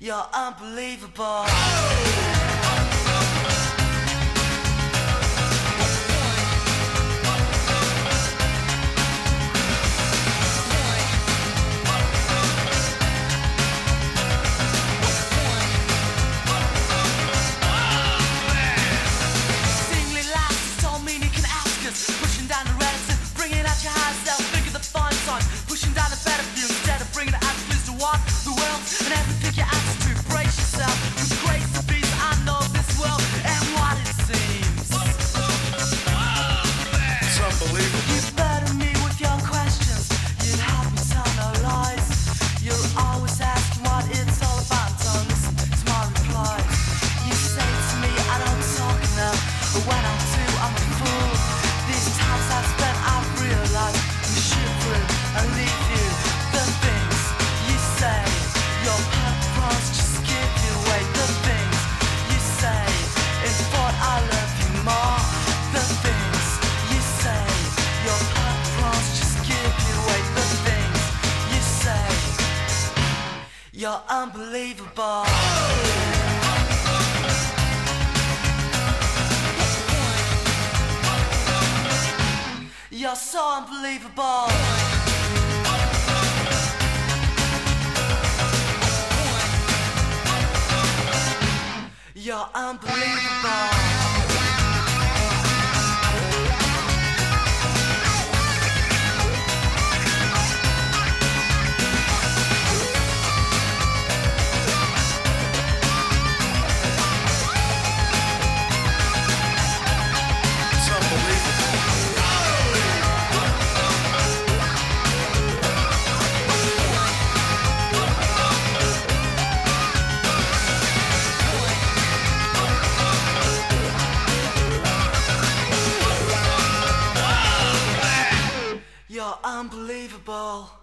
You're unbelievable. Singly last, told me you can ask us. Pushing down the reds and bringing out your high self. Think of the fun song. Pushing down the better view instead of bringing the attitudes to walk the world. And everything your attitude, brace yourself. With grace and peace, I know this world and what it seems. It's unbelievable. You better me with your questions. You'd have me tell no lies. You're always asking what it's all about. Don't listen to my replies. You say to me I don't talk enough, but when I do I'm a fool. These times I've spent I've realized you shoot through and leave you. The things you say, your purpose just give you away. The things you say, in thought I love you more. The things you say, your purpose just give you away. The things you say, you're unbelievable. You're so unbelievable. You're unbelievable. It's unbelievable. You're unbelievable.